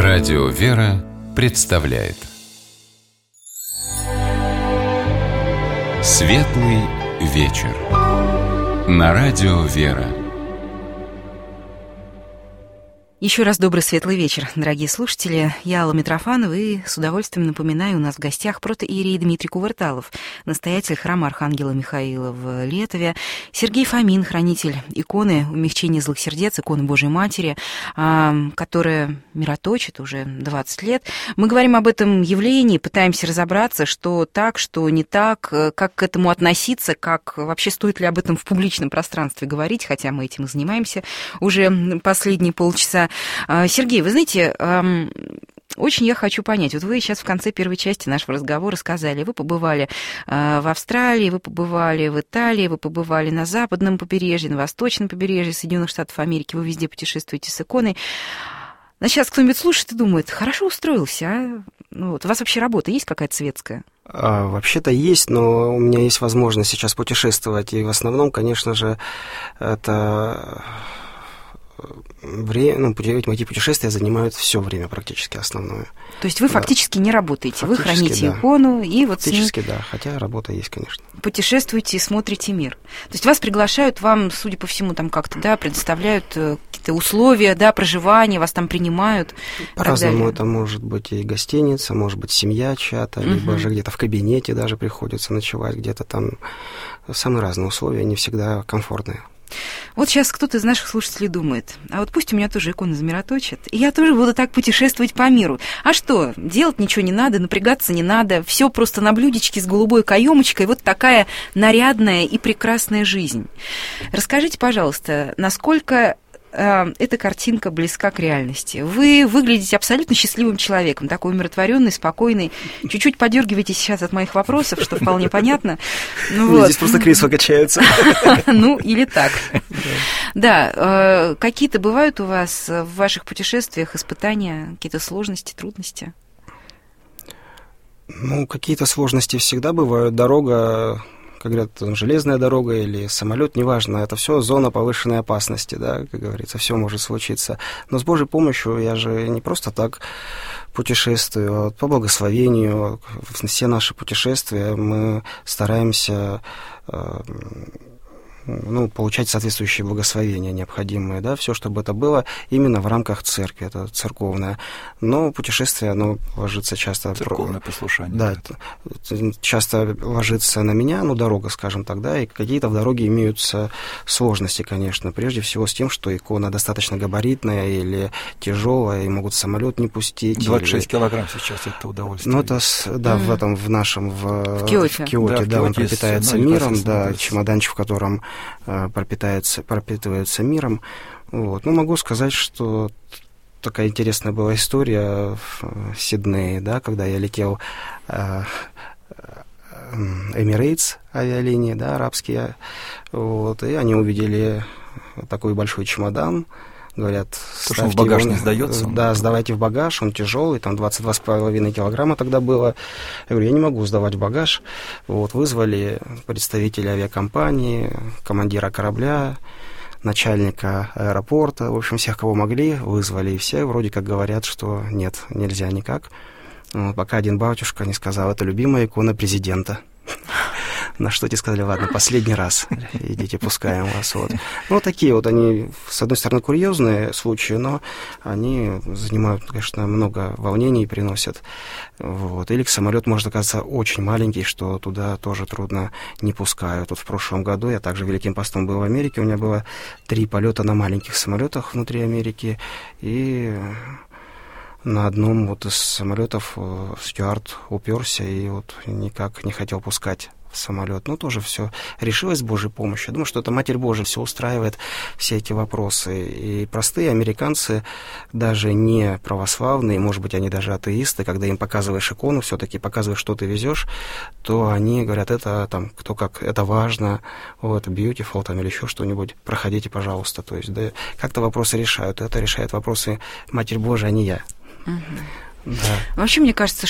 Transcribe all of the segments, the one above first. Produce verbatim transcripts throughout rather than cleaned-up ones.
Радио «Вера» представляет Светлый вечер на Радио «Вера». Еще раз добрый светлый вечер, дорогие слушатели. Я Алла Митрофанова, и с удовольствием напоминаю, у нас в гостях протоиерей Дмитрий Кувырталов, настоятель храма Архангела Михаила в Летове, Сергей Фомин, хранитель иконы умягчения злых сердец, иконы Божией Матери, которая мироточит уже двадцать лет. Мы говорим об этом явлении, пытаемся разобраться, что так, что не так, как к этому относиться, как вообще стоит ли об этом в публичном пространстве говорить, хотя мы этим и занимаемся уже последние полчаса. Сергей, вы знаете, очень я хочу понять, вот вы сейчас в конце первой части нашего разговора сказали, вы побывали в Австралии, вы побывали в Италии, вы побывали на западном побережье, на восточном побережье Соединенных Штатов Америки, вы везде путешествуете с иконой. А сейчас кто-нибудь слушает и думает, хорошо устроился, а? Ну, вот, у вас вообще работа есть какая-то светская? А, вообще-то есть, но у меня есть возможность сейчас путешествовать, и в основном, конечно же, это... Время, ну, эти путешествия занимают все время практически основное. То есть вы фактически да. не работаете, фактически, вы храните да. икону и вот фактически, с ней... да, хотя работа есть, конечно. Путешествуете и смотрите мир. То есть вас приглашают, вам, судя по всему, там как-то, да, предоставляют какие-то условия, да, проживания, вас там принимают. По-разному это может быть и гостиница, может быть семья чья-то, угу. либо же где-то в кабинете даже приходится ночевать, где-то там самые разные условия, не всегда комфортные. Вот сейчас кто-то из наших слушателей думает, а вот пусть у меня тоже иконы замироточат, и я тоже буду так путешествовать по миру. А что, делать ничего не надо, напрягаться не надо, все просто на блюдечке с голубой каемочкой, вот такая нарядная и прекрасная жизнь. Расскажите, пожалуйста, насколько эта картинка близка к реальности. Вы выглядите абсолютно счастливым человеком, такой умиротворенный, спокойный. Чуть-чуть подергиваетесь сейчас от моих вопросов, что вполне понятно. Ну, вот. Здесь просто кресла качаются. Ну, или так. Да, какие-то бывают у вас в ваших путешествиях испытания, какие-то сложности, трудности? Ну, какие-то сложности всегда бывают. Дорога... как говорят, железная дорога или самолет, неважно, это все зона повышенной опасности, да, как говорится, все может случиться. Но с Божьей помощью я же не просто так путешествую, а по благословению. Все наши путешествия мы стараемся ну, получать соответствующие благословения необходимые, да, все, чтобы это было именно в рамках церкви, это церковное. Но путешествие, оно ложится часто... Церковное послушание. Да, это часто ложится на меня, ну, дорога, скажем так, да, и какие-то в дороге имеются сложности, конечно, прежде всего с тем, что икона достаточно габаритная или тяжелая, и могут самолет не пустить. двадцать шесть или... килограмм сейчас это удовольствие. Ну, это, да, mm. в этом, в нашем, в, в Киоте, в Киоте, да, да, он пропитается ну, миром, да, чемоданчик, в котором пропитается, пропитывается миром. Вот. Ну, могу сказать, что такая интересная была история в Сиднее, да, когда я летел Emirates авиалинии, да, арабские, вот, и они увидели такой большой чемодан, говорят, ставьте в багаж его, не сдается. Да, сдавайте в багаж, он тяжелый, там двадцать два с половиной килограмма тогда было. Я говорю, я не могу сдавать в багаж. Вот, вызвали представителя авиакомпании, командира корабля, начальника аэропорта, в общем, всех, кого могли, вызвали, и все вроде как говорят, что нет, нельзя никак. Вот, пока один батюшка не сказал, это любимая икона президента. На что те сказали, ладно, последний раз, идите, пускаем вас. Вот. Ну, такие вот они, с одной стороны, курьезные случаи, но они занимают, конечно, много волнений и приносят. Вот. Или самолет может оказаться очень маленький, что туда тоже трудно не пускают. Вот в прошлом году я также Великим постом был в Америке, у меня было три полета на маленьких самолетах внутри Америки, и... На одном вот из самолетов стюард уперся и вот никак не хотел пускать в самолет. Ну, тоже все решилось с Божьей помощью. Я думаю, что это Матерь Божия все устраивает, все эти вопросы. И простые американцы, даже не православные, может быть, они даже атеисты, когда им показываешь икону, все-таки показываешь, что ты везешь, то они говорят, это там, кто как, это важно, вот, beautiful, там, или еще что-нибудь, проходите, пожалуйста. То есть, да, как-то вопросы решают. Это решает вопросы Матерь Божия, а не я. Да. Вообще, мне кажется,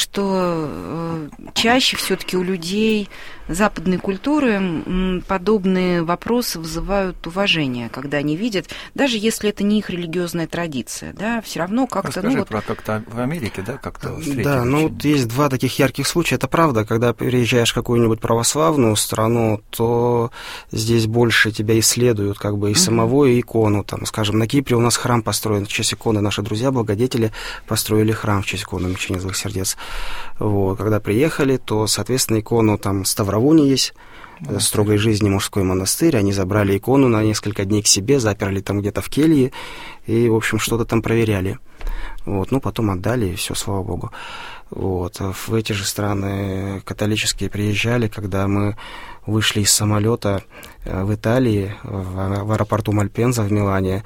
что чаще все-таки у людей западной культуры подобные вопросы вызывают уважение, когда они видят, даже если это не их религиозная традиция, да, все равно как-то... Расскажи ну, вот... про как-то в Америке, да, как-то встретили. Да, ну вот есть два таких ярких случая. Это правда, когда переезжаешь в какую-нибудь православную страну, то здесь больше тебя исследуют, как бы и uh-huh. самого, и икону. Там, скажем, на Кипре у нас храм построен в честь иконы. Наши друзья, благодетели, построили храм в честь иконы Мучения Злых Сердец. Вот. Когда приехали, то, соответственно, икону там Ставровуни есть, монастырь. Строгой жизни мужской монастырь. Они забрали икону на несколько дней к себе, заперли там где-то в келье и, в общем, что-то там проверяли. Вот. Ну, потом отдали, и все, слава богу. Вот. В эти же страны католические приезжали, когда мы вышли из самолета в Италии, в аэропорту Мальпенза в Милане,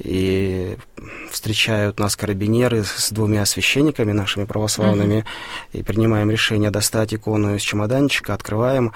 и встречают нас карабинеры с двумя священниками нашими православными, mm-hmm. и принимаем решение достать икону из чемоданчика, открываем,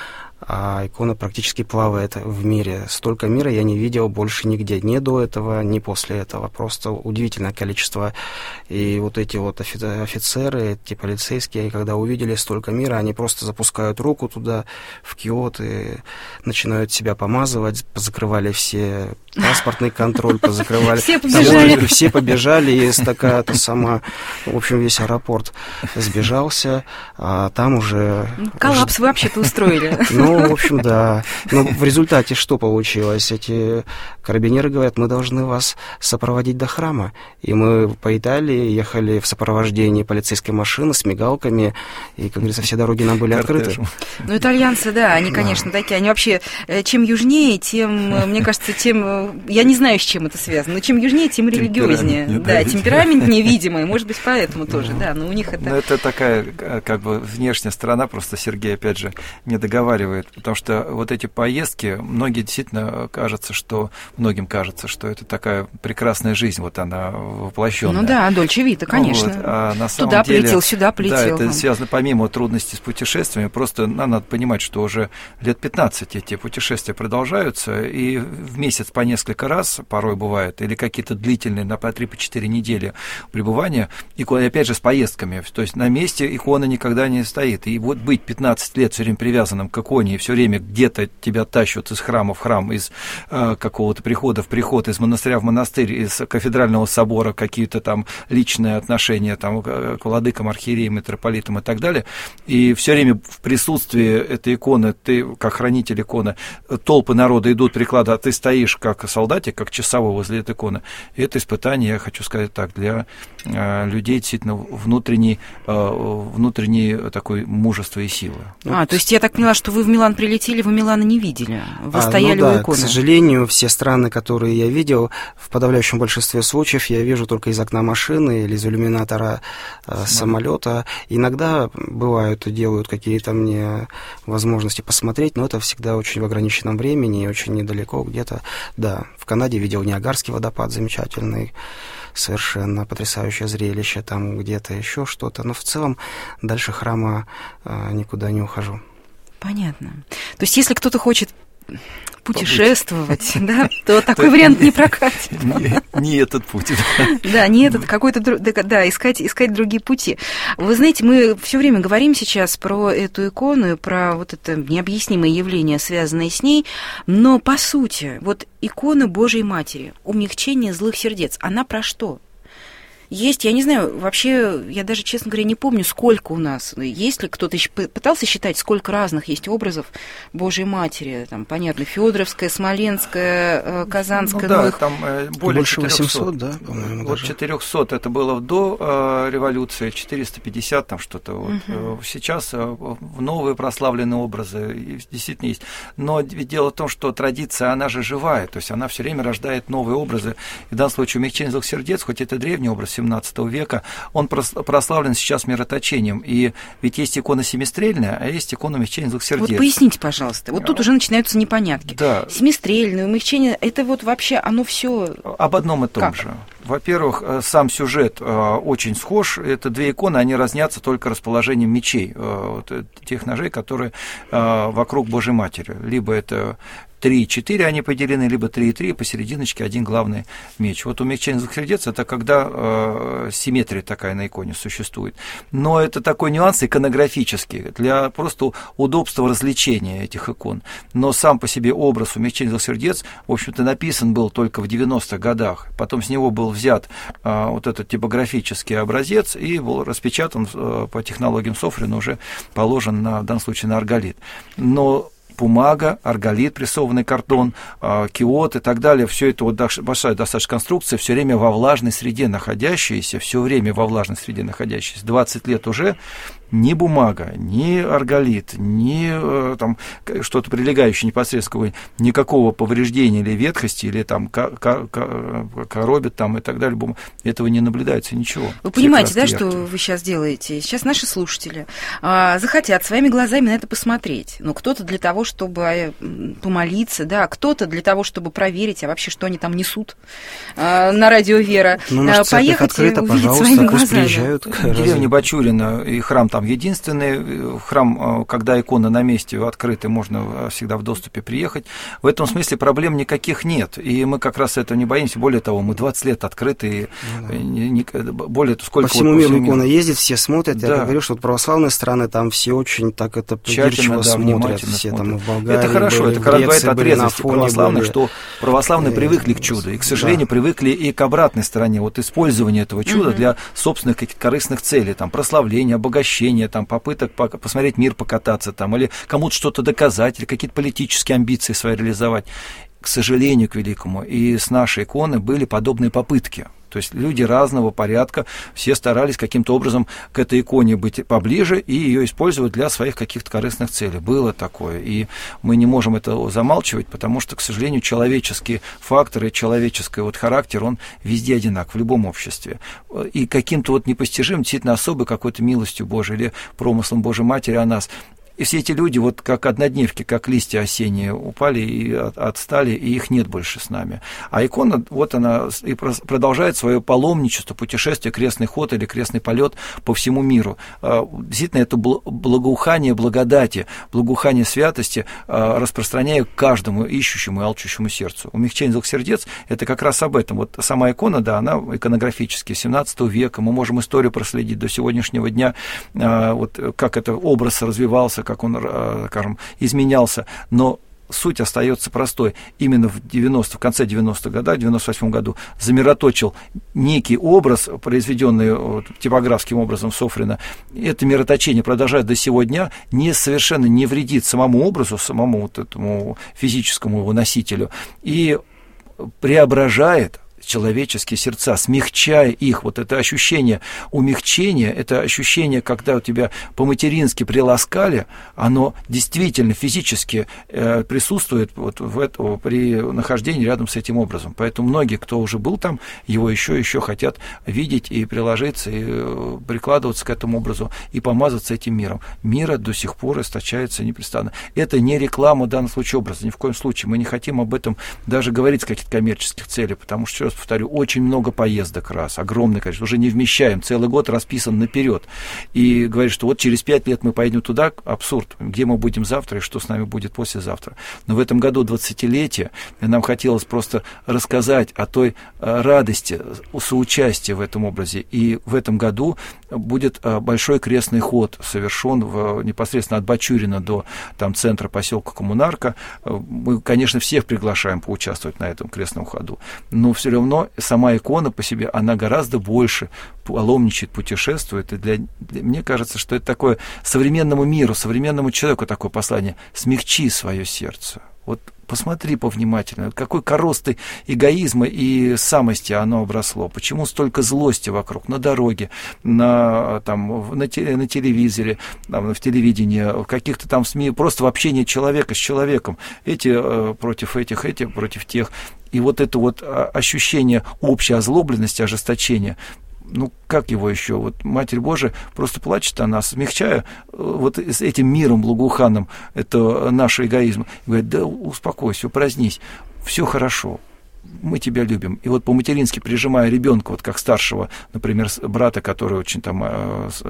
а икона практически плавает в мире. Столько мира я не видел больше нигде, ни до этого, ни после этого. Просто удивительное количество. И вот эти вот офицеры, эти полицейские, когда увидели столько мира, они просто запускают руку туда, в киот, и начинают себя помазывать, позакрывали все паспортный контроль, позакрывали. Все побежали. Все побежали, и такая-то сама, в общем, весь аэропорт сбежался, а там уже... Коллапс вы вообще-то устроили. Ну, в общем, да. Но в результате что получилось? Эти карабинеры говорят, мы должны вас сопроводить до храма. И мы по Италии ехали в сопровождении полицейской машины с мигалками, и, как говорится, все дороги нам были открыты. Ну, итальянцы, да, они, конечно, такие. Они вообще, чем южнее, тем, мне кажется, тем... Я не знаю, с чем это связано, но чем южнее, тем религиознее. Да, темпераментнее, видимо, и, может быть, поэтому тоже, да. Но у них это... Ну, это такая, как бы, внешняя сторона, просто Сергей, опять же, не договаривает, потому что вот эти поездки, многие действительно кажется, что, многим кажется, что это такая прекрасная жизнь, вот она воплощенная. Ну да, Дольче Вита, конечно. Вот, а на самом Туда деле, полетел, сюда полетел. Да, это связано помимо трудностей с путешествиями, просто ну, надо понимать, что уже лет пятнадцать эти путешествия продолжаются, и в месяц по несколько раз, порой бывает, или какие-то длительные, на по три-четыре недели пребывания, и опять же с поездками, то есть на месте икона никогда не стоит, и вот быть пятнадцать лет все время привязанным к иконе, и все время где-то тебя тащат из храма в храм, из э, какого-то прихода в приход, из монастыря в монастырь, из кафедрального собора какие-то там личные отношения там, к владыкам, архиереям, митрополитам и так далее, и все время в присутствии этой иконы, ты как хранитель иконы, толпы народа идут, прикладывают, а ты стоишь как солдатик, как часовой возле этой иконы. И это испытание, я хочу сказать так, для э, людей действительно внутренней, э, внутренней такой мужества и силы. А, то есть я так поняла, что вы в Милан прилетели, вы Милана не видели, вы а, стояли ну да, у иконы. К сожалению, все страны, которые я видел, в подавляющем большинстве случаев я вижу только из окна машины или из иллюминатора э, самолета. Иногда бывают и делают какие-то мне возможности посмотреть, но это всегда очень в ограниченном времени и очень недалеко где-то. Да, в Канаде видел Ниагарский водопад замечательный, совершенно потрясающее зрелище, там где-то еще что-то, но в целом дальше храма э, никуда не ухожу. Понятно. То есть если кто-то хочет путешествовать, да, то такой вариант не прокатит. Не этот путь. Да, не этот, какой-то, да, искать, искать другие пути. Вы знаете, мы все время говорим сейчас про эту икону, про вот это необъяснимое явление, связанное с ней, но по сути, вот икона Божией Матери, умягчение злых сердец, она про что? Есть, я не знаю, вообще, я даже, честно говоря, не помню, сколько у нас. Есть ли кто-то пытался считать, сколько разных есть образов Божьей Матери? Там, понятно, Фёдоровская, Смоленская, Казанская. Ну, да, ну, их... там более больше восемьсот, да, по-моему, Вот даже. четыреста это было до э, революции, четыреста пятьдесят там что-то. Вот. Угу. Сейчас э, новые прославленные образы действительно есть. Но ведь дело в том, что традиция, она же живая, то есть она все время рождает новые образы. И в данном случае умягчение злых сердец, хоть это древний образ семнадцатого века, он прославлен сейчас мироточением. И ведь есть икона семистрельная, а есть икона умягчения злых сердец. Вот поясните, пожалуйста. Вот тут уже начинаются непонятки. Да. Семистрельное, умягчение, это вот вообще, оно все. Об одном и том как? же. Во-первых, сам сюжет очень схож. Это две иконы, они разнятся только расположением мечей, тех ножей, которые вокруг Божьей Матери. Либо это три и четыре они поделены, либо три и три, посерединочке один главный меч. Вот умягчение двух сердец – это когда э, симметрия такая на иконе существует. Но это такой нюанс иконографический, для просто удобства развлечения этих икон. Но сам по себе образ умягчения двух сердец, в общем-то, написан был только в девяностых годах. Потом с него был взят э, вот этот типографический образец и был распечатан э, по технологиям Софрина, уже положен на, в данном случае на арголит. Но бумага, арголит, прессованный картон, киот и так далее, все это вот большая достаточно конструкция, все время во влажной среде находящаяся, все время во влажной среде находящаяся, двадцать лет уже, ни бумага, ни арголит, ни там, что-то прилегающее непосредственно, никакого повреждения или ветхости, или там коробит там и так далее, этого не наблюдается ничего. Вы понимаете, да, что вы сейчас делаете? Сейчас наши слушатели а, захотят своими глазами на это посмотреть. Ну, кто-то для того, чтобы помолиться, да, кто-то для того, чтобы проверить, а вообще, что они там несут а, на радио «Вера». Ну, наш поехать открыто, и увидеть пожалуйста, своими пусть глазами. приезжают. Деревня Бачурина и храм там единственный. Храм, когда икона на месте открыта, можно всегда в доступе приехать. В этом смысле проблем никаких нет. И мы как раз этого не боимся. Более того, мы двадцать лет открыты. Ну, да. не, не, более сколько по всему вот, миру по икона ездит, все смотрят. Да. Я говорю, что вот православные страны, там все очень так это придирчиво да, смотрят. Все смотрят. Там и в Болгарии это хорошо, были, это как раз говорит о трезвости православных, были. Что православные привыкли к чуду. И, к сожалению, да. привыкли и к обратной стороне. Вот использование этого чуда угу. для собственных каких-то корыстных целей. Там, прославления, обогащения, там, попыток посмотреть мир, покататься, там, или кому-то что-то доказать, или какие-то политические амбиции свои реализовать. К сожалению, к великому, и с нашей иконы были подобные попытки. То есть люди разного порядка, все старались каким-то образом к этой иконе быть поближе и ее использовать для своих каких-то корыстных целей. Было такое. И мы не можем это замалчивать, потому что, к сожалению, человеческие факторы, человеческий вот характер, он везде одинак, в любом обществе. И каким-то вот непостижимым, действительно особой какой-то милостью Божией или промыслом Божьей Матери о нас. И все эти люди, вот как однодневки, как листья осенние, упали и отстали, и их нет больше с нами. А икона, вот она и продолжает свое паломничество, путешествие, крестный ход или крестный полет по всему миру. Действительно, это благоухание благодати, благоухание святости распространяя к каждому ищущему и алчущему сердцу. Умягчение двух сердец – это как раз об этом. Вот сама икона, да, она иконографически, семнадцатого века, мы можем историю проследить до сегодняшнего дня, вот как этот образ развивался, как он, скажем, изменялся, но суть остается простой. Именно в девяностых, в конце девяностых годов, в девяносто восьмом году замироточил некий образ, произведенный вот, типографским образом Софрина. Это мироточение продолжает до сего дня, не, совершенно не вредит самому образу, самому вот этому физическому его носителю, и преображает человеческие сердца, смягчая их. Вот это ощущение умягчения, это ощущение, когда у тебя по-матерински приласкали, оно действительно физически э, присутствует вот в это, при нахождении рядом с этим образом. Поэтому многие, кто уже был там, его еще еще хотят видеть и приложиться, и э, прикладываться к этому образу, и помазаться этим миром. Мира до сих пор источается непрестанно. Это не реклама в данном случае образа, ни в коем случае. Мы не хотим об этом даже говорить с каких-то коммерческих целей, потому что, повторю, очень много поездок раз, огромное количество, уже не вмещаем, целый год расписан наперед. И говорит, что вот через пять лет мы поедем туда, абсурд, где мы будем завтра и что с нами будет послезавтра. Но в этом году двадцатилетие, и нам хотелось просто рассказать о той радости, соучастия в этом образе. И в этом году будет большой крестный ход совершен в, непосредственно от Бачурина до там, центра поселка Коммунарка. Мы, конечно, всех приглашаем поучаствовать на этом крестном ходу, но все равно сама икона по себе, она гораздо больше паломничает, путешествует. И для, для, мне кажется, что это такое современному миру, современному человеку такое послание. Смягчи свое сердце. Вот посмотри повнимательно, какой коростой эгоизма и самости оно обросло. Почему столько злости вокруг, на дороге, на, там, на, теле, на телевизоре, там, в телевидении, в каких-то там СМИ, просто в общении человека с человеком. Эти э, против этих, эти против тех. И вот это вот ощущение общей озлобленности, ожесточения, ну, как его еще? Вот Матерь Божия просто плачет о нас, смягчая вот с этим миром благоуханным, это наш эгоизм. И говорит, да успокойся, упразднись, все хорошо, мы тебя любим. И вот по-матерински прижимая ребенка, вот как старшего, например, брата, который очень там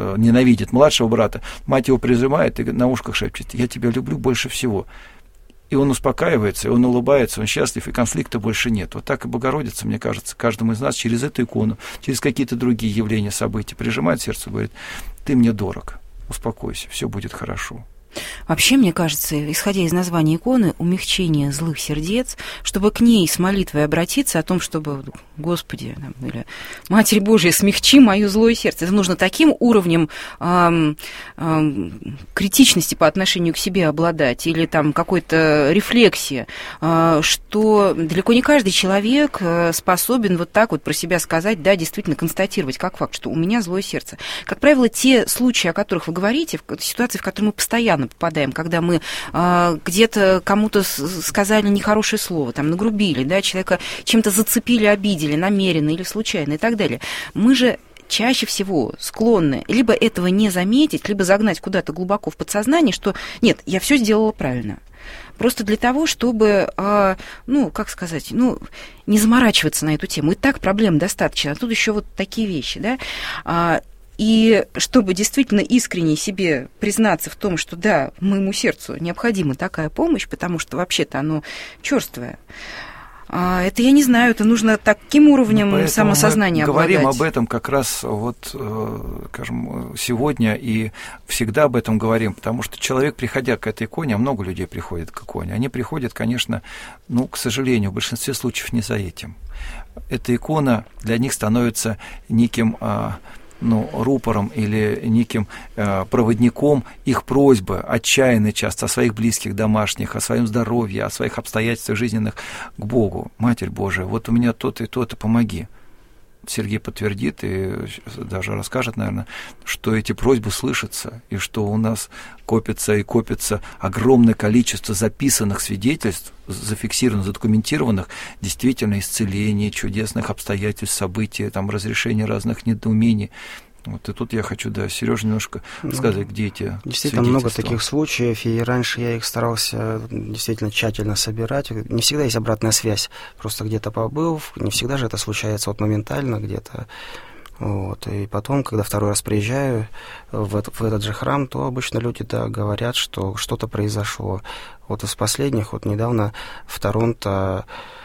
ненавидит младшего брата, мать его прижимает и на ушко шепчет, я тебя люблю больше всего. и он успокаивается, и он улыбается, он счастлив, и конфликта больше нет. Вот так и Богородица, мне кажется, каждому из нас через эту икону, через какие-то другие явления, события прижимает сердце и говорит: ты мне дорог, успокойся, все будет хорошо. Вообще, мне кажется, исходя из названия иконы, умягчение злых сердец, чтобы к ней с молитвой обратиться о том, чтобы, Господи, там, или Матерь Божия, смягчи мое злое сердце. Это нужно таким уровнем эм, эм, критичности по отношению к себе обладать, или там какой-то рефлексии, э, что далеко не каждый человек способен вот так вот про себя сказать, да, действительно констатировать как факт, что у меня злое сердце. Как правило, те случаи, о которых вы говорите, ситуации, в которые мы постоянно попадаем, когда мы э, где-то кому-то сказали нехорошее слово, там, нагрубили, да, человека чем-то зацепили, обидели, намеренно или случайно и так далее. Мы же чаще всего склонны либо этого не заметить, либо загнать куда-то глубоко в подсознание, что нет, я все сделала правильно. Просто для того, чтобы, э, ну, как сказать, ну, не заморачиваться на эту тему. И так проблем достаточно, а тут еще вот такие вещи, да. А, И чтобы действительно искренне себе признаться в том, что да, моему сердцу необходима такая помощь, потому что вообще-то оно чёрствое. Это, я не знаю, это нужно таким уровнем ну, самосознания мы говорим обладать. Об этом как раз вот, скажем, сегодня и всегда об этом говорим, потому что человек, приходя к этой иконе, а много людей приходит к иконе, они приходят, конечно, ну, к сожалению, в большинстве случаев не за этим. Эта икона для них становится неким... ну, рупором или неким э, проводником их просьбы, отчаянной часто, о своих близких, домашних, о своем здоровье, о своих обстоятельствах жизненных к Богу. Матерь Божия, вот у меня то-то и то-то, помоги. Сергей подтвердит и даже расскажет, наверное, что эти просьбы слышатся, и что у нас копится и копится огромное количество записанных свидетельств, зафиксированных, задокументированных, действительно исцелений, чудесных обстоятельств, событий, там, разрешения разных недоумений. Вот и тут я хочу, да, Серёжа, немножко ну, сказать, где эти действительно много таких случаев, и раньше я их старался действительно тщательно собирать. Не всегда есть обратная связь, просто где-то побыл, не всегда же это случается вот моментально где-то. Вот. И потом, когда второй раз приезжаю в, это, в этот же храм, то обычно люди, да, говорят, что что-то произошло. Вот из последних, вот недавно в Торонто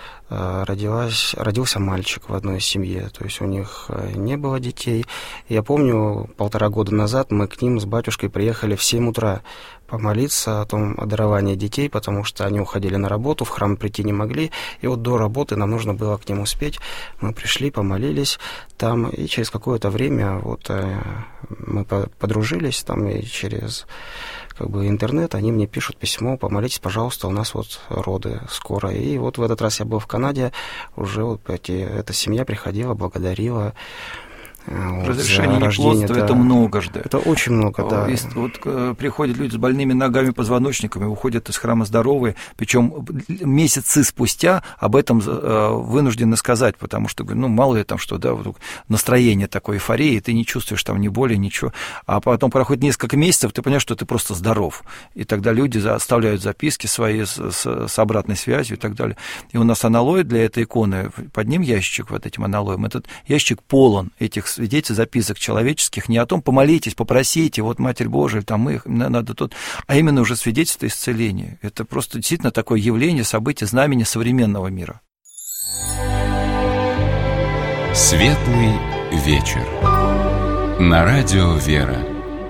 Родилась, родился мальчик в одной семье, то есть у них не было детей. Я помню, полтора года назад мы к ним с батюшкой приехали в семь утра помолиться о том, о даровании детей, потому что они уходили на работу, в храм прийти не могли, и вот до работы нам нужно было к ним успеть. Мы пришли, помолились там, и через какое-то время вот мы подружились там, и через как бы интернет, они мне пишут письмо: помолитесь, пожалуйста, у нас вот роды скоро. И вот в этот раз я был в Канаде, уже вот эти, эта семья приходила, благодарила. Вот, разрешение неплодства, да, это многожды. Это очень много, да. Есть, вот приходят люди с больными ногами, позвоночниками, уходят из храма здоровые, причем месяцы спустя об этом вынуждены сказать, потому что, ну, мало ли там что, да, вдруг настроение такой эйфории, ты не чувствуешь там ни боли, ничего, а потом проходит несколько месяцев, ты понимаешь, что ты просто здоров, и тогда люди оставляют записки свои с, с, с обратной связью и так далее. И у нас аналой для этой иконы, под ним ящичек, вот этим аналоем, этот ящик полон этих свидетельств, записок человеческих, не о том, помолитесь, попросите, вот Матерь Божия, там мы, надо тут, а именно уже свидетельство исцеления. Это просто действительно такое явление, событие, знамение современного мира. Светлый вечер. На радио «Вера».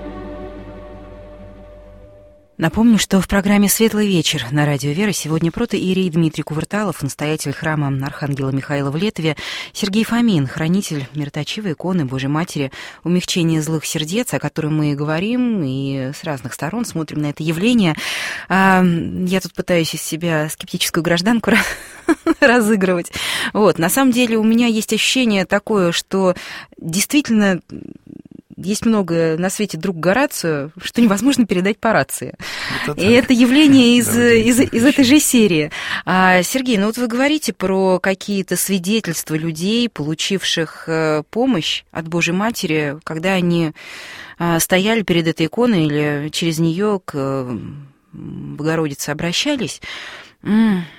Напомню, что в программе «Светлый вечер» на радио «Вера» сегодня протоиерей Дмитрий Кувырталов, настоятель храма Архангела Михаила в Летве, Сергей Фомин, хранитель мироточивой иконы Божьей Матери, умягчение злых сердец, о котором мы и говорим, и с разных сторон смотрим на это явление. Я тут пытаюсь из себя скептическую гражданку разыгрывать. Вот. На самом деле у меня есть ощущение такое, что действительно... Есть много на свете друг Горацио, что невозможно передать по рации. Это и это явление из, да, из, из этой же серии. А, Сергей, ну вот вы говорите про какие-то свидетельства людей, получивших помощь от Божьей Матери, когда они стояли перед этой иконой или через нее к Богородице обращались.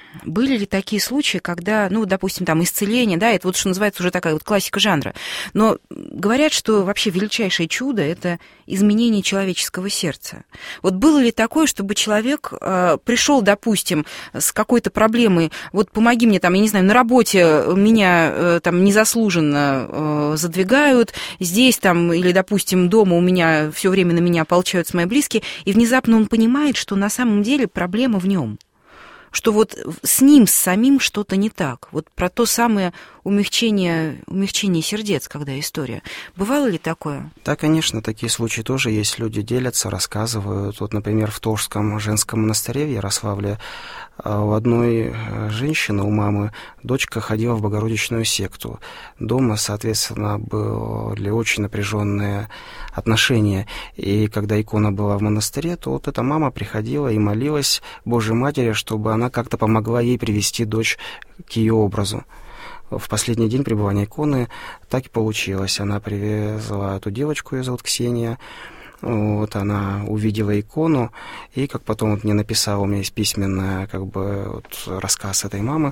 были ли такие случаи, когда, ну, допустим, там исцеление, да, это вот что называется уже такая вот классика жанра, но говорят, что вообще величайшее чудо — это изменение человеческого сердца. Вот было ли такое, чтобы человек э, пришел, допустим, с какой-то проблемой, вот помоги мне там, я не знаю, на работе меня э, там незаслуженно э, задвигают, здесь там, или, допустим, дома у меня все время на меня ополчаются мои близкие, и внезапно он понимает, что на самом деле проблема в нем, что вот с ним, с самим что-то не так. Вот про то самое умягчение, умягчение сердец, когда история. Бывало ли такое? Да, конечно, такие случаи тоже есть. Люди делятся, рассказывают. Вот, например, в Торжском женском монастыре в Ярославле у одной женщины, у мамы, дочка ходила в богородичную секту. Дома, соответственно, были очень напряженные отношения. И когда икона была в монастыре, то вот эта мама приходила и молилась Божьей Матери, чтобы она как-то помогла ей привести дочь к ее образу. В последний день пребывания иконы так и получилось. Она привезла эту девочку, ее зовут Ксения. Вот, она увидела икону, и, как потом вот мне написала, у меня есть письменный как бы, вот, рассказ этой мамы,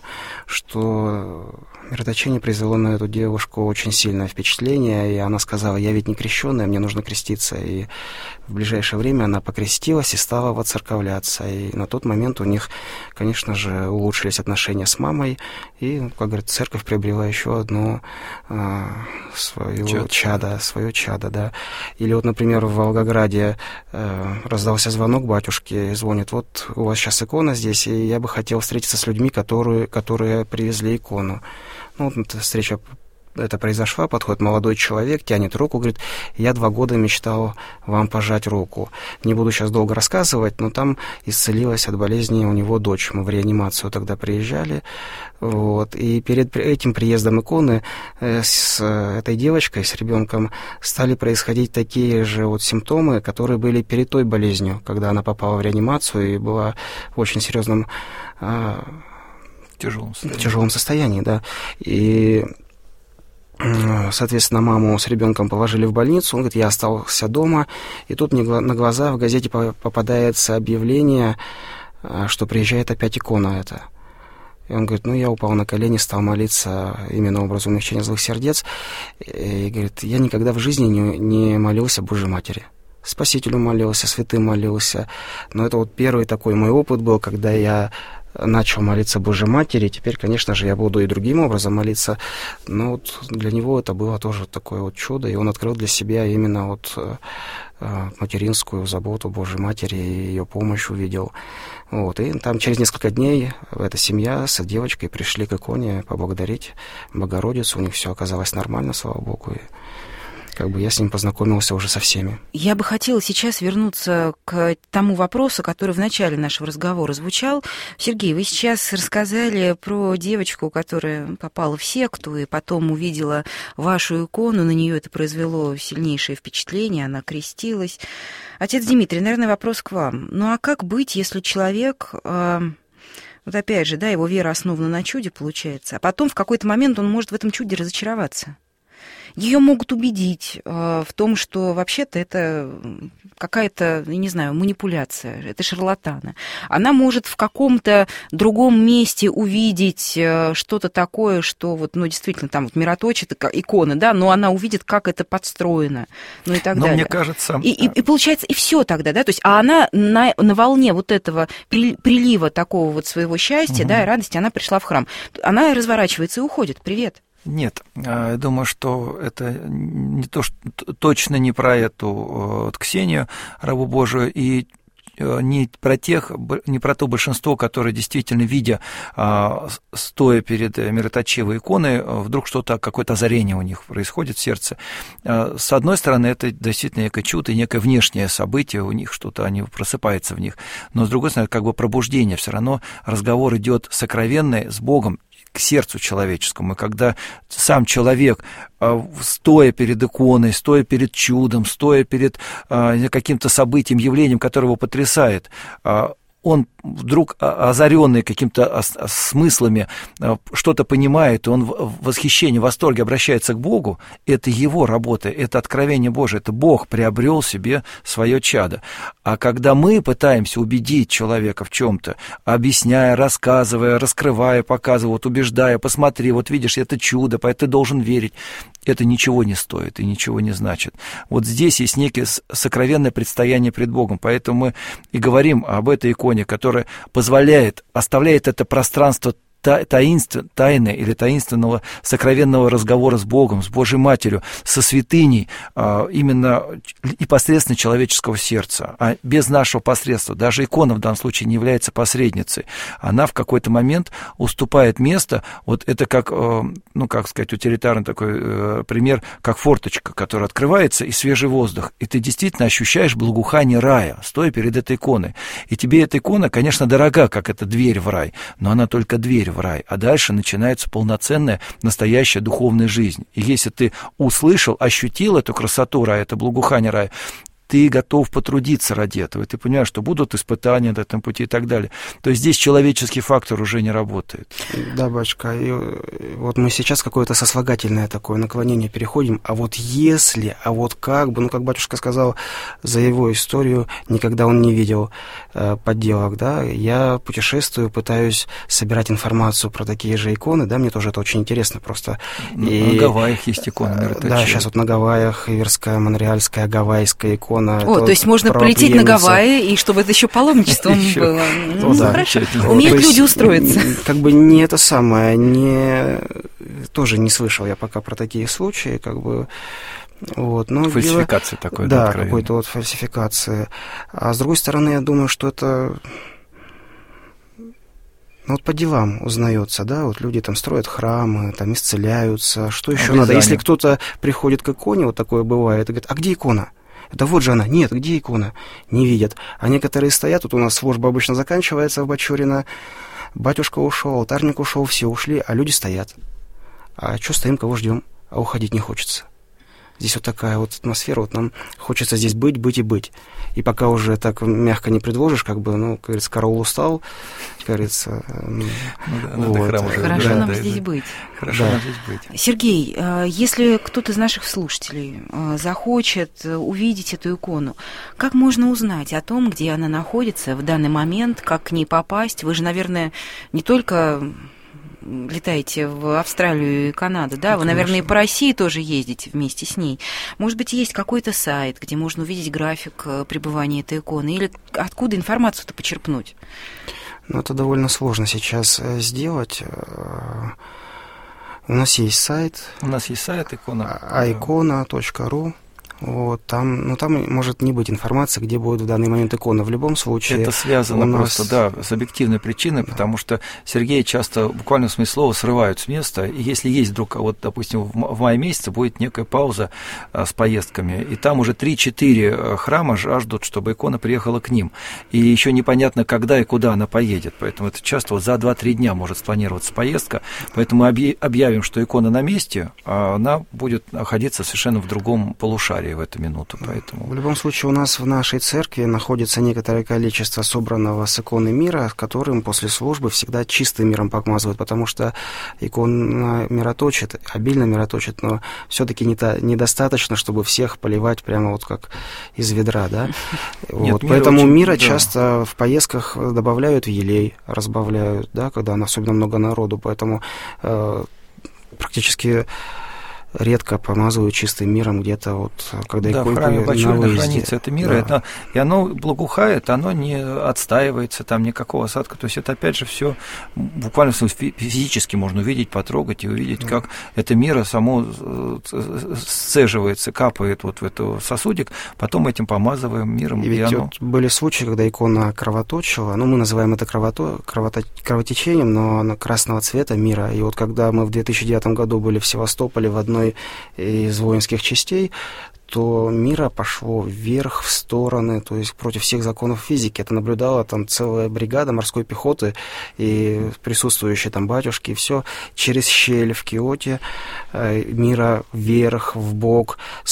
что мироточение произвело на эту девушку очень сильное впечатление, и она сказала: я ведь не крещенная, мне нужно креститься. И в ближайшее время она покрестилась и стала воцерковляться. И на тот момент у них, конечно же, улучшились отношения с мамой, и, как говорят, церковь приобрела еще одно а, свое Чад. чадо, свое чадо, да. Или вот, например, в Волгограде э, раздался звонок батюшке, звонит: вот у вас сейчас икона здесь, и я бы хотел встретиться с людьми, которые, которые привезли икону. Ну, вот эта встреча это произошла, подходит молодой человек, тянет руку, говорит: я два года мечтал вам пожать руку. Не буду сейчас долго рассказывать, но там исцелилась от болезни у него дочь. Мы в реанимацию тогда приезжали, вот, и перед этим приездом иконы с этой девочкой, с ребенком, стали происходить такие же вот симптомы, которые были перед той болезнью, когда она попала в реанимацию и была в очень серьезном тяжелом состоянии. тяжелом состоянии, да. И соответственно, маму с ребенком положили в больницу. Он говорит: я остался дома. И тут мне на глаза в газете попадается объявление, что приезжает опять икона эта. И он говорит: ну, я упал на колени, стал молиться именно образу умягчения злых сердец. И говорит: я никогда в жизни не, не молился Божьей Матери. Спасителю молился, святым молился. Но это вот первый такой мой опыт был, когда я начал молиться Божьей Матери. Теперь, конечно же, я буду и другим образом молиться. Но вот для него это было тоже такое вот чудо. И он открыл для себя именно вот материнскую заботу Божьей Матери и ее помощь увидел. Вот. И там через несколько дней эта семья с девочкой пришли к иконе поблагодарить Богородицу. У них все оказалось нормально, слава Богу. И как бы я с ним познакомился уже со всеми. Я бы хотела сейчас вернуться к тому вопросу, который в начале нашего разговора звучал. Сергей, вы сейчас рассказали про девочку, которая попала в секту и потом увидела вашу икону, на нее это произвело сильнейшее впечатление, она крестилась. Отец Дмитрий, наверное, вопрос к вам. Ну а как быть, если человек... Э, вот опять же, да, его вера основана на чуде, получается, а потом в какой-то момент он может в этом чуде разочароваться? Ее могут убедить э, в том, что вообще-то это какая-то, я не знаю, манипуляция, это шарлатаны. Она может в каком-то другом месте увидеть э, что-то такое, что вот, ну, действительно, там вот мироточит икона, да, но она увидит, как это подстроено, ну и так но далее. Мне кажется... И, и, и получается, и все тогда, да, то есть, а она на, на волне вот этого при, прилива такого вот своего счастья, угу. да, и радости, она пришла в храм. Она разворачивается и уходит. Привет. Нет, я думаю, что это не то, что точно не про эту вот, Ксению, рабу Божию, и не про тех, не про то большинство, которое действительно, видя, стоя перед мироточивой иконой, вдруг что-то, какое-то озарение у них происходит в сердце. С одной стороны, это действительно некое чудо, некое внешнее событие, у них что-то, они просыпаются в них, но с другой стороны, как бы пробуждение, все равно разговор идет сокровенный с Богом, к сердцу человеческому. И когда сам человек, стоя перед иконой, стоя перед чудом, стоя перед каким-то событием, явлением, которое его потрясает, он вдруг озаренный каким-то смыслами что-то понимает, и он в восхищении, в восторге обращается к Богу, это его работа, это откровение Божие, это Бог приобрел себе свое чадо. А когда мы пытаемся убедить человека в чем-то, объясняя, рассказывая, раскрывая, показывая, вот убеждая, посмотри, вот видишь, это чудо, поэтому ты должен верить, это ничего не стоит и ничего не значит. Вот здесь есть некое сокровенное предстояние пред Богом, поэтому мы и говорим об этой иконе, которая позволяет, оставляет это пространство таинствен, тайны или таинственного сокровенного разговора с Богом, с Божьей Матерью, со святыней, именно непосредственно человеческого сердца. А без нашего посредства, даже икона в данном случае не является посредницей, она в какой-то момент уступает место, вот это как, ну, как сказать, утилитарный такой пример, как форточка, которая открывается, и свежий воздух, и ты действительно ощущаешь благоухание рая, стоя перед этой иконой. И тебе эта икона, конечно, дорога, как эта дверь в рай, но она только дверь в рай, а дальше начинается полноценная, настоящая духовная жизнь. И если ты услышал, ощутил эту красоту рая, это благоухание рая, ты готов потрудиться ради этого, и ты понимаешь, что будут испытания на этом пути и так далее. То есть здесь человеческий фактор уже не работает. Да, батюшка, и вот мы сейчас какое-то сослагательное такое наклонение переходим, а вот если, а вот как бы, ну, как батюшка сказал, за его историю никогда он не видел э, подделок, да, я путешествую, пытаюсь собирать информацию про такие же иконы, да, мне тоже это очень интересно просто. На, и, на Гавайях есть иконы мироточия. Да, сейчас вот на Гавайях, Иверская, Монреальская, Гавайская икона. О, то есть можно полететь на Гавайи, и чтобы это еще паломничеством было. Ну, хорошо. Умеют люди устроиться. Как бы не это самое, не тоже не слышал я пока про такие случаи, как бы. Вот, но фальсификация дело, такой, да, какой-то вот фальсификации. А с другой стороны, я думаю, что это ну, вот по делам узнается, да, вот люди там строят храмы, там исцеляются, что еще надо? Если кто-то приходит к иконе, вот такое бывает, и говорит, а где икона? Да вот же она. Нет, где икона? Не видят. А некоторые стоят, тут у нас служба обычно заканчивается в Бачурино, батюшка ушел, алтарник ушел, все ушли, а люди стоят. А что стоим, кого ждем? А уходить не хочется. Здесь вот такая вот атмосфера, вот нам хочется здесь быть, быть и быть. И пока уже так мягко не предложишь, как бы, ну, как говорится, караул устал, как говорится. Ну, да, вот. Храм уже, Хорошо да, нам да, здесь да. быть. Хорошо да. нам здесь быть. Сергей, если кто-то из наших слушателей захочет увидеть эту икону, как можно узнать о том, где она находится в данный момент, как к ней попасть? Вы же, наверное, не только летаете в Австралию и Канаду, да? Ну, вы, наверное, и по России тоже ездите вместе с ней. Может быть, есть какой-то сайт, где можно увидеть график пребывания этой иконы? Или откуда информацию-то почерпнуть? Ну, это довольно сложно сейчас сделать. У нас есть сайт. У нас есть сайт икона. айкона точка ру. Вот, там, ну, там может не быть информации, где будет в данный момент икона. В любом случае... Это связано нас... просто, да, с объективной причиной, да. Потому что Сергея часто, буквально в смысле слова, срывают с места. И если есть вдруг, вот, допустим, в мае месяце будет некая пауза а, с поездками, и там уже три-четыре храма жаждут, чтобы икона приехала к ним. И еще непонятно, когда и куда она поедет. Поэтому это часто вот за два-три дня может спланироваться поездка. Поэтому мы объявим, что икона на месте, а она будет находиться совершенно в другом полушарии в эту минуту, поэтому... В любом случае, у нас в нашей церкви находится некоторое количество собранного с иконы мира, которым после службы всегда чистым миром помазывают, потому что икона мироточит, обильно мироточит, но все-таки не то, недостаточно, чтобы всех поливать прямо вот как из ведра, да? Вот, Нет, поэтому очень, мира да. часто в поездках добавляют в елей, разбавляют, да, когда особенно много народу, поэтому э, практически... редко помазывают чистым миром где-то вот, когда да, иконка в храме Бачурина хранится это мир, да. это, и оно благоухает, оно не отстаивается, там никакого осадка, то есть это опять же все буквально физически можно увидеть, потрогать и увидеть, да. как это мира само сцеживается, капает вот в этот сосудик, потом этим помазываем миром. И ведь и оно... вот были случаи, когда икона кровоточила, ну мы называем это кровото... кровото... кровотечением, но она красного цвета мира, и вот когда мы в две тысячи девятом году были в Севастополе в одной из воинских частей, то мира пошло вверх, в стороны, то есть против всех законов физики. Это наблюдала там целая бригада морской пехоты и присутствующие там батюшки, и все через щель в киоте мира вверх, вбок, с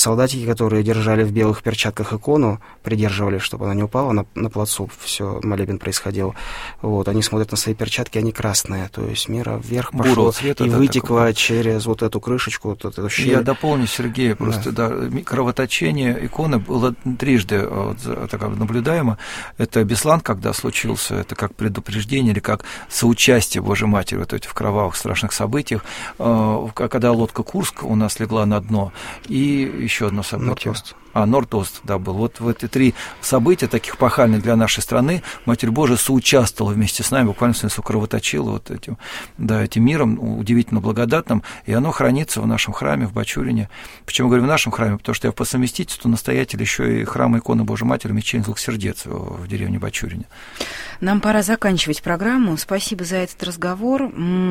солдатики, которые держали в белых перчатках икону, придерживали, чтобы она не упала на, на плацу, все, молебен происходил. Вот, они смотрят на свои перчатки, они красные, то есть мира вверх пошло цвета, и да, вытекла такого. Через вот эту крышечку, вот эту щель. Я дополню, Сергей, просто да. Да, кровоточение иконы было трижды вот, так, наблюдаемо. Это Беслан, когда случился, это как предупреждение или как соучастие Божьей Матери вот этих в кровавых страшных событиях, когда лодка Курск у нас легла на дно, и еще одно событие. Норд-Ост. А, Норд-Ост, да, был. Вот в эти три события, таких эпохальных для нашей страны, Матерь Божия соучаствовала вместе с нами, буквально в смысле кровоточила вот этим, да, этим миром удивительно благодатным, и оно хранится в нашем храме в Бачурине. Почему говорю в нашем храме? Потому что я по совместительству настоятель еще и храма иконы Божьей Матери Мечения Злых Сердец в деревне Бачурине. Нам пора заканчивать программу. Спасибо за этот разговор.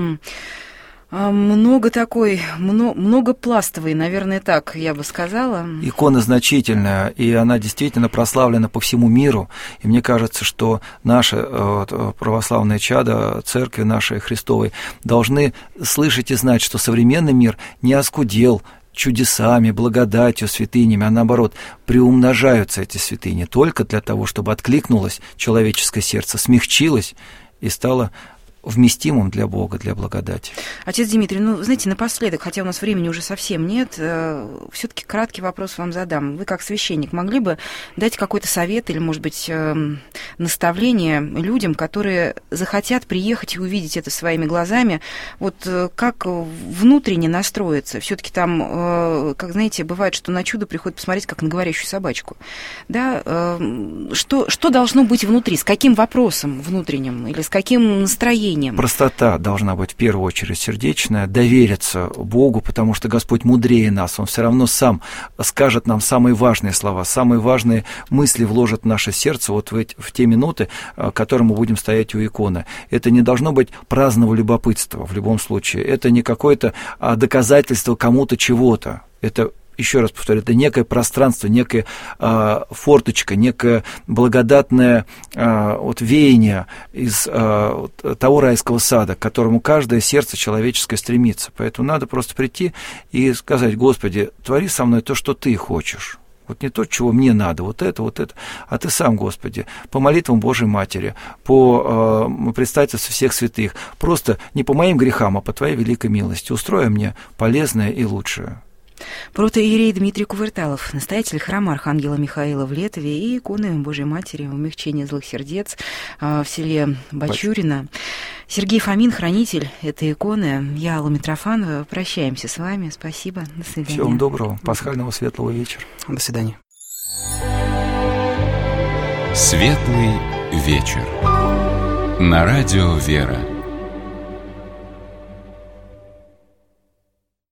Много такой, много, многопластовый, наверное, так я бы сказала. Икона значительная, и она действительно прославлена по всему миру. И мне кажется, что наши православные чада, церкви нашей Христовой, должны слышать и знать, что современный мир не оскудел чудесами, благодатью, святынями, а наоборот, приумножаются эти святыни только для того, чтобы откликнулось человеческое сердце, смягчилось и стало вместимым для Бога, для благодати. Отец Дмитрий, ну, знаете, напоследок, хотя у нас времени уже совсем нет, э, все-таки краткий вопрос вам задам. Вы, как священник, могли бы дать какой-то совет или, может быть, э, наставление людям, которые захотят приехать и увидеть это своими глазами? Вот э, как внутренне настроиться? Все-таки там, э, как знаете, бывает, что на чудо приходит посмотреть, как на говорящую собачку. Да? Э, что, что должно быть внутри? С каким вопросом внутренним? Или с каким настроением? Простота должна быть в первую очередь сердечная, довериться Богу, потому что Господь мудрее нас, Он все равно сам скажет нам самые важные слова, самые важные мысли вложит в наше сердце вот в, эти, в те минуты, в которые мы будем стоять у иконы. Это не должно быть праздного любопытства в любом случае, это не какое-то доказательство кому-то чего-то, это, еще раз повторю, это некое пространство, некая а, форточка, некое благодатное а, вот, веяние из а, вот, того райского сада, к которому каждое сердце человеческое стремится. Поэтому надо просто прийти и сказать: Господи, твори со мной то, что Ты хочешь. Вот не то, чего мне надо, вот это, вот это, а Ты сам, Господи, по молитвам Божьей Матери, по э, предстательству всех святых, просто не по моим грехам, а по Твоей великой милости, устрой мне полезное и лучшее. Протоиерей Дмитрий Куверталов, настоятель храма Архангела Михаила в Летове и иконы Божьей Матери Умягчения Злых Сердец в селе Бачурино. Сергей Фомин, хранитель этой иконы. Я, Алла Митрофанова. Прощаемся с вами. Спасибо. До свидания. Всего вам доброго. Пасхального светлого вечера. До свидания. Светлый вечер. На радио «Вера».